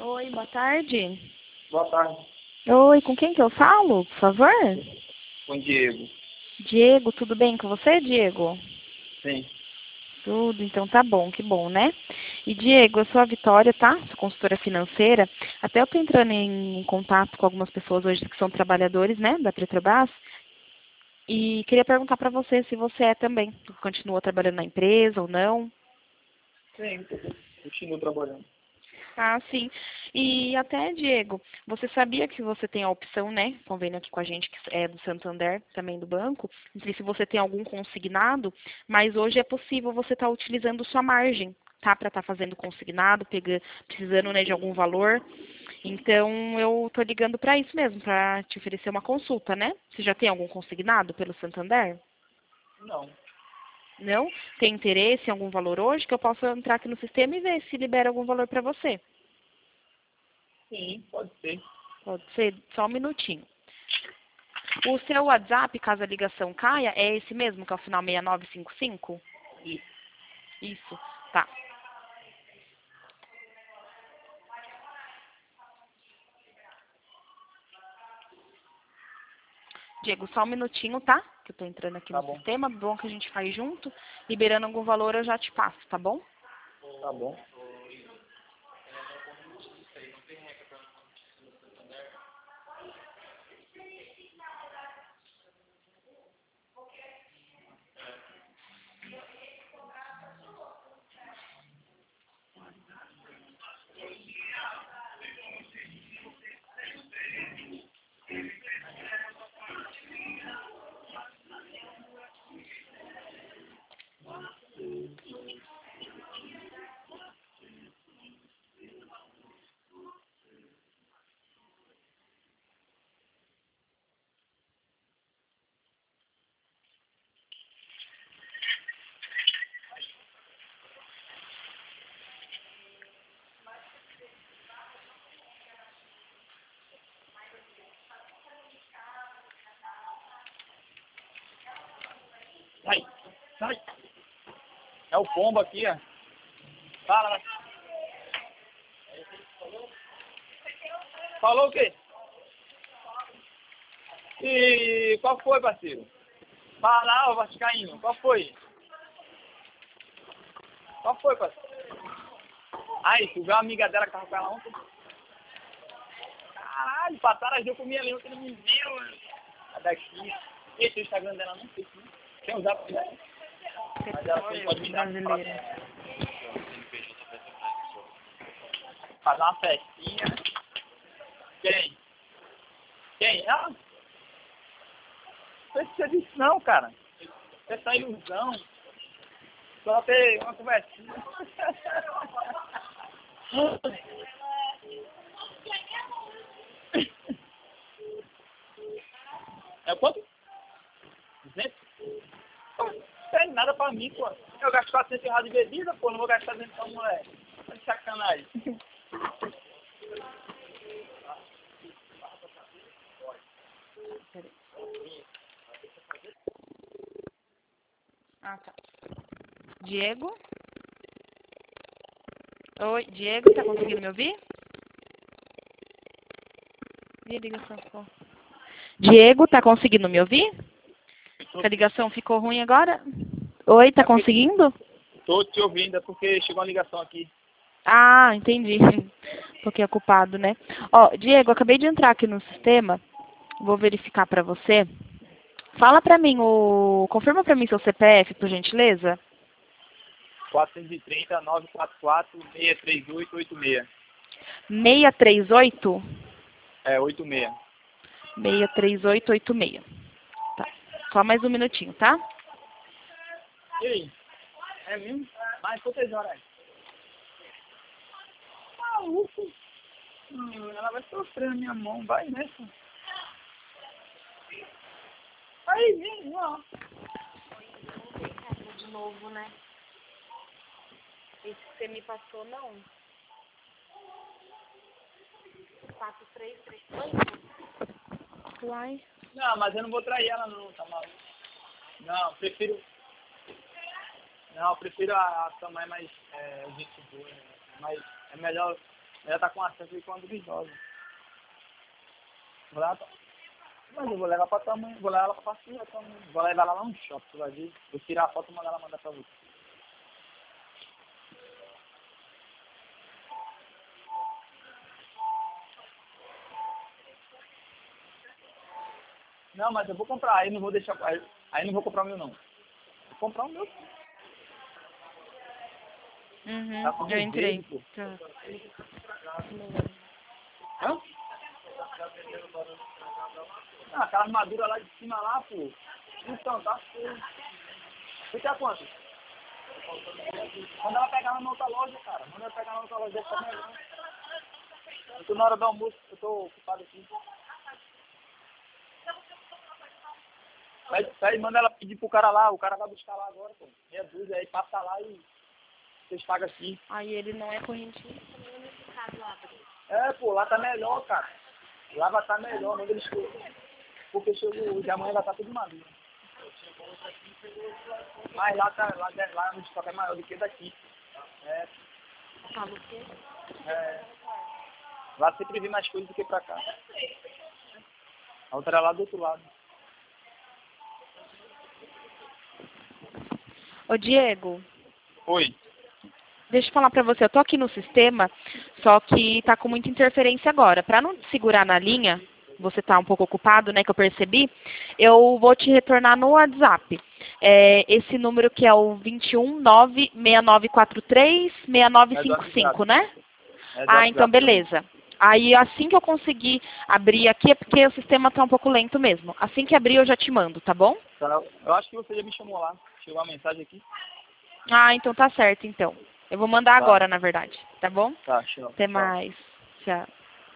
Oi, boa tarde. Boa tarde. Oi, com quem que eu falo, por favor? Com o Diego. Diego, tudo bem com você, Diego? Sim. Tudo, então tá bom, que bom, né? E Diego, eu sou a Vitória, tá? Sou consultora financeira. Até eu tô entrando em contato com algumas pessoas hoje que são trabalhadores, né, da Petrobras. E queria perguntar pra você se você é também. Continua trabalhando na empresa ou não? Sim, continuo trabalhando. Ah, sim. E até, Diego, você sabia que você tem a opção, né? Convênio aqui com a gente, que é do Santander, também do banco. Não sei se você tem algum consignado, mas hoje é possível você estar utilizando sua margem, tá? Para estar fazendo consignado, precisando, né, de algum valor. Então, eu tô ligando para isso mesmo, para te oferecer uma consulta, né? Você já tem algum consignado pelo Santander? Não. Não? Tem interesse em algum valor hoje que eu possa entrar aqui no sistema e ver se libera algum valor para você? Sim, pode ser. Pode ser? Só um minutinho. O seu WhatsApp, caso a ligação caia, é esse mesmo, que é o final 6955? Isso. Isso, tá. Diego, só um minutinho, tá? Que eu tô entrando aqui Tá no bom. sistema. Bom que a gente faz junto. Liberando algum valor, eu já te passo, tá bom? Tá bom. Sai, sai. É o pombo aqui, ó. Fala. Falou o quê? E qual foi, parceiro? Fala, ô vascaíno. Qual foi? Qual foi, parceiro? Aí, tu viu a amiga dela que tava com ela ontem? Caralho, Patara, eu comi ali ontem, ele me viu. A daqui. Esse é o Instagram dela, não sei. Tem um zap dela. Mas ela pode me dar Brasileira. fazer uma festinha. Quem? Quem? Ah, não precisa disso não, cara. Essa ilusão. Só ter uma conversinha. É quanto? 200? Pô, não tem nada pra mim, pô. Eu gasto 400 reais de bebida, pô. Não vou gastar dentro pra mulher. Tá de sacanagem. Peraí. Ah, tá. Diego? Oi, Diego, tá conseguindo me ouvir? E a ligação ficou? Diego, tá conseguindo me ouvir? A ligação ficou ruim agora? Oi, tá É porque conseguindo? tô te ouvindo, é porque chegou uma ligação aqui. Ah, entendi. Um pouquinho ocupado, né? Ó, Diego, eu acabei de entrar aqui no sistema. Vou verificar pra você. Fala pra mim confirma pra mim seu CPF, por gentileza. 430 944 638 86. 638 É, 86. 63886. Tá. Só mais um minutinho, tá? E aí? É mesmo? Mas quantas horas? Maluco. Ela vai sofrer na minha mão. Vai nessa. Aí, vem, ó. De novo, né? Esse que você me passou, não. 4338. Uai. Não, mas eu não vou trair ela não, tá maluco. Não, prefiro... Não, prefiro a sua mãe mais gente boa, né? Mas é melhor Ela tá com acesso aí com a duvidosa. Vou levar pra... Mas eu vou levar pra tua mãe, vou levar ela pra passear tua mãe. Vou levar ela lá no shopping, tu vai ver. Vou tirar a foto e mandar ela mandar pra você. Não, mas eu vou comprar, aí não vou deixar. Aí não vou comprar o meu não. Vou comprar o meu. Tá com Eu entrei. verde, pô. Tá. Hã? Ah, aquela armadura lá de cima lá, pô. Então, tá feio. Você quer quanto? Manda ela pegar na outra loja, cara. Manda ela pegar na outra loja, deve estar melhor. Eu tô na hora do almoço, eu tô ocupado aqui. Aí manda ela pedir pro cara lá, o cara vai buscar lá agora, pô. Meia dúzia, aí passa lá e vocês pagam aqui. Aí ele não é correntinho. É, pô, lá tá melhor, cara. Lá vai estar melhor, manda eles porque chegou hoje, amanhã vai estar tudo maduro. Mas lá, tá, lá no estoque é maior do que daqui. É. Fala o quê? É. Lá sempre vem mais coisas do que pra cá. A outra é lá do outro lado. Ô, Diego, Oi. deixa eu falar pra você. Eu tô aqui no sistema, só que tá com muita interferência agora. Pra não te segurar na linha, você tá um pouco ocupado, né, que eu percebi, eu vou te retornar no WhatsApp. Esse número que é o 21999436955, né? Então beleza. Aí assim que eu conseguir abrir aqui, é porque o sistema tá um pouco lento mesmo. Assim que abrir eu já te mando, tá bom? Tá, eu acho que você já me chamou lá. Chegou a mensagem aqui. Então tá certo, então. Eu vou mandar agora, na verdade, tá bom? Tá, show. Até mais. Tchau.